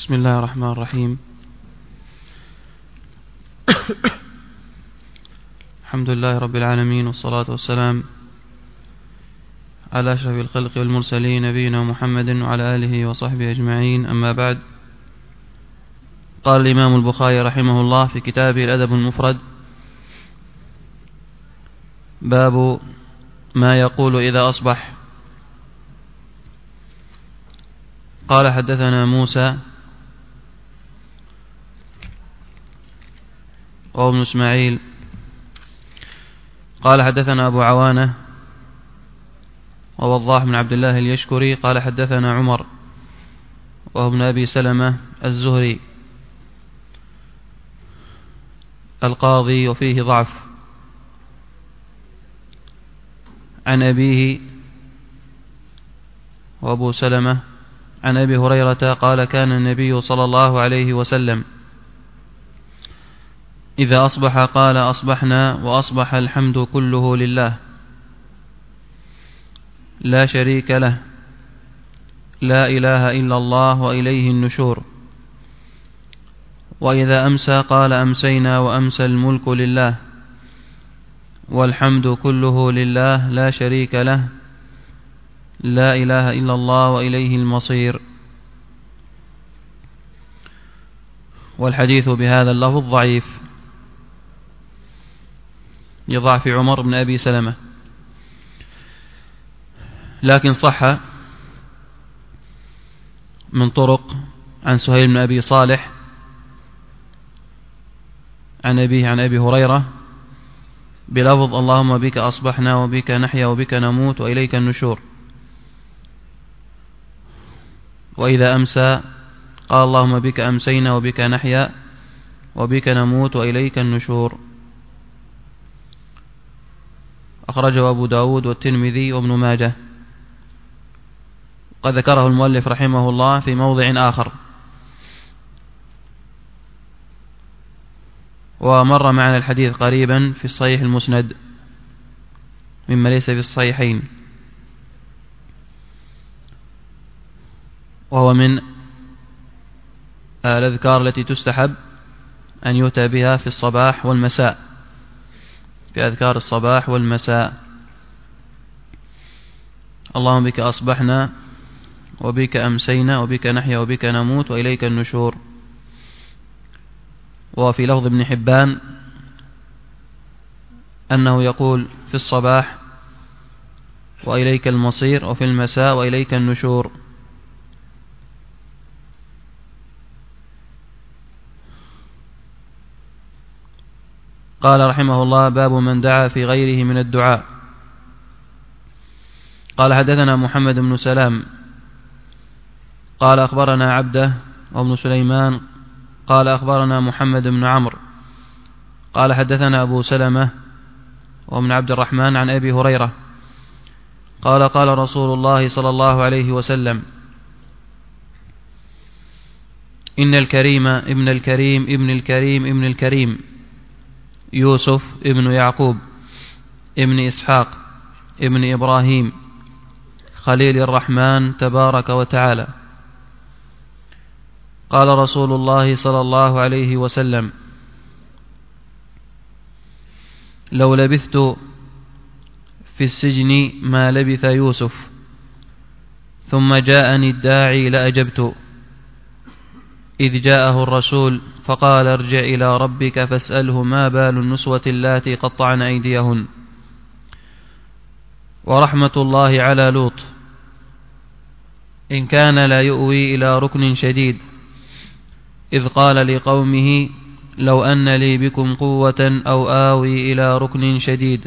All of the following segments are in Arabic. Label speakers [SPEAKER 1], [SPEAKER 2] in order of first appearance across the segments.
[SPEAKER 1] بسم الله الرحمن الرحيم. الحمد لله رب العالمين، والصلاة والسلام على أشرف الخلق والمرسلين نبينا محمد وعلى آله وصحبه أجمعين، أما بعد. قال الإمام البخاري رحمه الله في كتابه الأدب المفرد: باب ما يقول إذا أصبح. قال: حدثنا موسى وهو ابن إسماعيل قال: حدثنا أبو عوانة ووضاح بن عبد الله اليشكري قال: حدثنا عمر وهو ابن أبي سلمة الزهري القاضي وفيه ضعف، عن أبيه وأبو سلمة عن أبي هريرة قال: كان النبي صلى الله عليه وسلم إذا أصبح قال: أصبحنا وأصبح الحمد كله لله لا شريك له لا إله إلا الله وإليه النشور. وإذا أمسى قال: أمسينا وأمسى الملك لله والحمد كله لله لا شريك له لا إله إلا الله وإليه المصير. والحديث بهذا اللفظ ضعيف لضعف عمر بن أبي سلمة، لكن صح من طرق عن سهيل بن أبي صالح عن أبيه عن أبي هريرة بلفظ: اللهم بك أصبحنا وبك نحيا وبك نموت وإليك النشور. وإذا أمسى قال: اللهم بك أمسينا وبك نحيا وبك نموت وإليك النشور. أخرجه أبو داود والترمذي وابن ماجه. قد ذكره المؤلف رحمه الله في موضع آخر، ومر معنا الحديث قريبا في الصحيح المسند مما ليس في الصحيحين، وهو من الأذكار التي تستحب أن يؤتى بها في الصباح والمساء، في أذكار الصباح والمساء: اللهم بك أصبحنا وبك أمسينا وبك نحيا وبك نموت وإليك النشور. وفي لفظ ابن حبان أنه يقول في الصباح: وإليك المصير، وفي المساء: وإليك النشور. قال رحمه الله: باب من دعا في غيره من الدعاء. قال: حدثنا محمد بن سلام قال: أخبرنا عبده وابن سليمان قال: أخبرنا محمد بن عمرو قال: حدثنا أبو سلمة وابن عبد الرحمن عن أبي هريرة قال: قال رسول الله صلى الله عليه وسلم: إن الكريم ابن الكريم ابن الكريم ابن الكريم يوسف ابن يعقوب ابن إسحاق ابن إبراهيم خليل الرحمن تبارك وتعالى. قال رسول الله صلى الله عليه وسلم: لو لبثت في السجن ما لبث يوسف ثم جاءني الداعي لأجبت، إذ جاءه الرسول فقال: ارجع إلى ربك فاسأله ما بال النسوة اللاتي قطعن أيديهن. ورحمة الله على لوط إن كان لا يؤوي إلى ركن شديد، إذ قال لقومه: لو أن لي بكم قوة أو آوي إلى ركن شديد.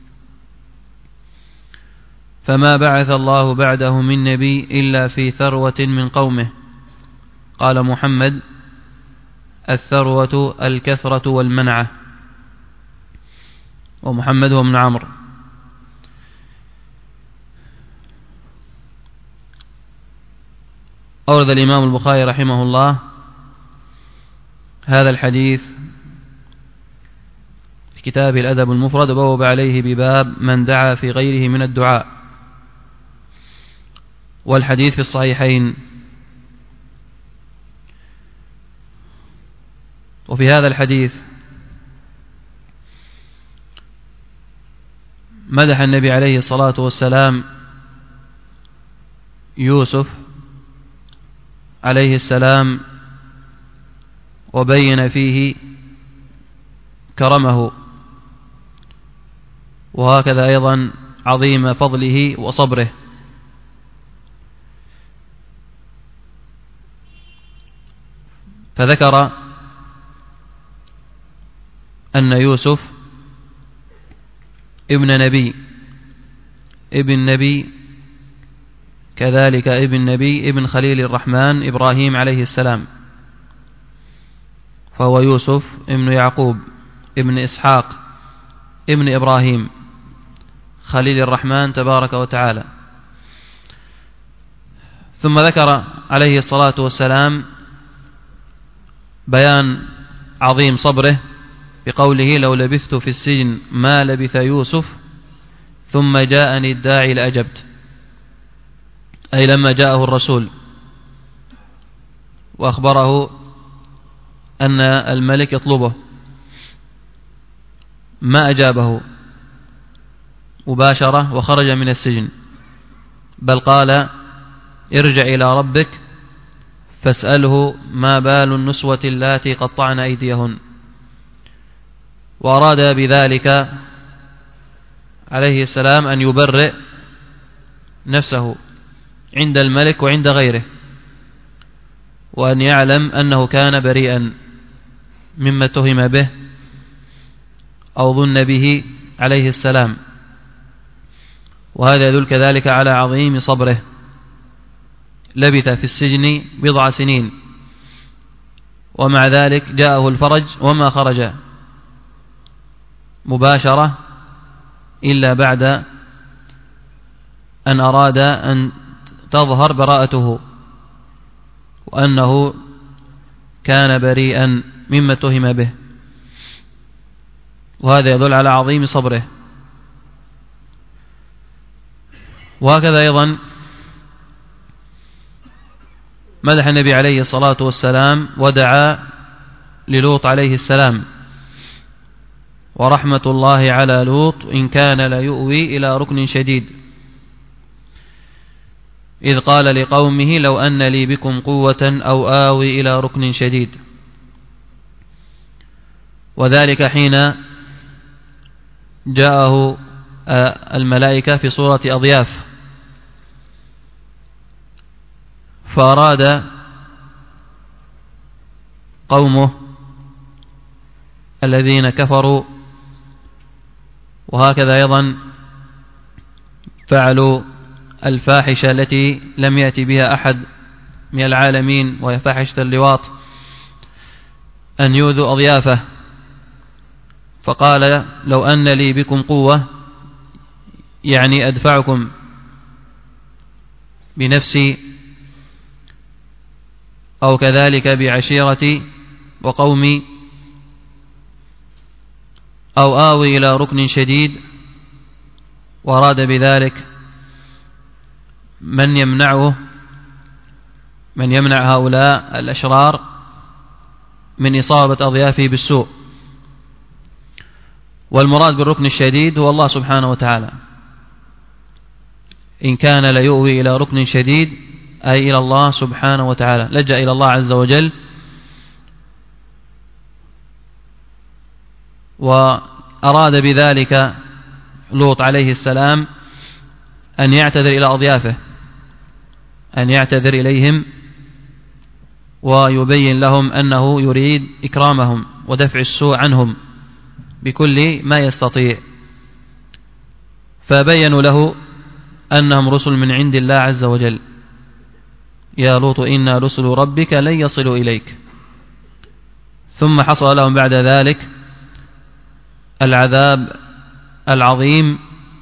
[SPEAKER 1] فما بعث الله بعده من نبي إلا في ثروة من قومه. قال محمد: الثروة الكثرة والمنعة. ومحمد هو ابن عمرو. أورد الإمام البخاري رحمه الله هذا الحديث في كتابه الأدب المفرد، وبوب عليه بباب من دعا في غيره من الدعاء. والحديث في الصحيحين وفي هذا الحديث مدح النبي عليه الصلاة والسلام يوسف عليه السلام وبين فيه كرمه، وهكذا أيضا عظيم فضله وصبره. فذكر أن يوسف ابن نبي كذلك ابن نبي ابن خليل الرحمن إبراهيم عليه السلام، فهو يوسف ابن يعقوب ابن إسحاق ابن إبراهيم خليل الرحمن تبارك وتعالى. ثم ذكر عليه الصلاة والسلام بيان عظيم صبره بقوله: لو لبثت في السجن ما لبث يوسف ثم جاءني الداعي لأجبت، أي لما جاءه الرسول وأخبره أن الملك يطلبه ما أجابه مباشرة وخرج من السجن، بل قال: ارجع إلى ربك فاسأله ما بال النسوة اللاتي قطعن أيديهن. وأراد بذلك عليه السلام أن يبرئ نفسه عند الملك وعند غيره، وأن يعلم أنه كان بريئا مما اتهم به أو ظن به عليه السلام، وهذا يدل كذلك على عظيم صبره. لبث في السجن 10 سنين ومع ذلك جاءه الفرج وما خرج مباشرة إلا بعد أن أراد أن تظهر براءته وأنه كان بريئا مما اتهم به، وهذا يدل على عظيم صبره. وهكذا أيضا مدح النبي عليه الصلاة والسلام ودعا للوط عليه السلام: ورحمة الله على لوط إن كان ليؤوي إلى ركن شديد، إذ قال لقومه لو أن لي بكم قوة أو آوي إلى ركن شديد. وذلك حين جاءه الملائكة في صورة أضياف، فأراد قومه الذين كفروا وهكذا أيضا فعلوا الفاحشة التي لم يأتي بها أحد من العالمين، وهي فاحشة اللواط، أن يؤذوا أضيافه، فقال: لو أن لي بكم قوة، يعني أدفعكم بنفسي أو كذلك بعشيرتي وقومي، أو آوي إلى ركن شديد. وأراد بذلك من يمنع هؤلاء الأشرار من إصابة أضيافه بالسوء. والمراد بالركن الشديد هو الله سبحانه وتعالى، إن كان ليؤوي إلى ركن شديد أي إلى الله سبحانه وتعالى، لجأ إلى الله عز وجل. وأراد بذلك لوط عليه السلام أن يعتذر إلى أضيافه، أن يعتذر إليهم ويبين لهم أنه يريد إكرامهم ودفع السوء عنهم بكل ما يستطيع. فبينوا له أنهم رسل من عند الله عز وجل: يا لوط إنا رسل ربك لن يصلوا إليك. ثم حصل لهم بعد ذلك العذاب العظيم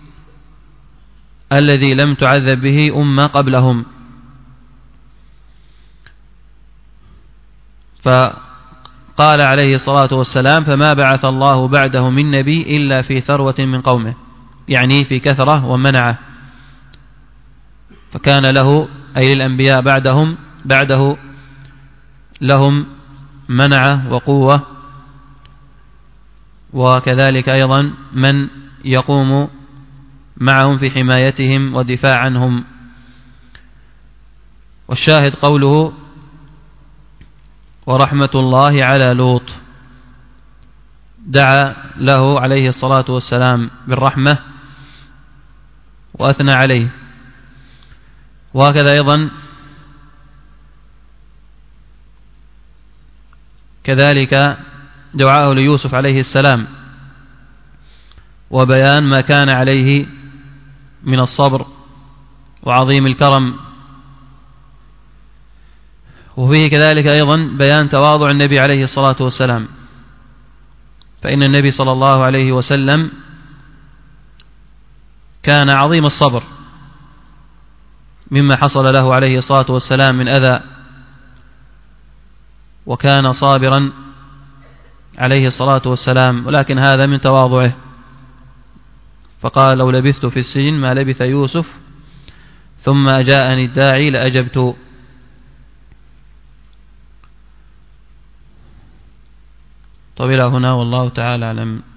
[SPEAKER 1] الذي لم تعذب به أمة قبلهم. فقال عليه الصلاة والسلام: فما بعث الله بعده من نبي إلا في ثروة من قومه، يعني في كثرة ومنعه. فكان له أي للأنبياء بعده لهم منعة وقوة وكذلك أيضا من يقوم معهم في حمايتهم والدفاع عنهم. والشاهد قوله ورحمة الله على لوط، دعا له عليه الصلاة والسلام بالرحمة وأثنى عليه. وهكذا أيضا كذلك دعاءه ليوسف عليه السلام وبيان ما كان عليه من الصبر وعظيم الكرم، وفيه كذلك أيضا بيان تواضع النبي عليه الصلاة والسلام، فإن النبي صلى الله عليه وسلم كان عظيم الصبر مما حصل له عليه الصلاة والسلام من أذى، وكان صابرا عليه الصلاة والسلام، ولكن هذا من تواضعه، فقال لو لبثت في السجن ما لبث يوسف ثم جاءني الداعي لأجبت. طب إلى هنا والله تعالى أعلم.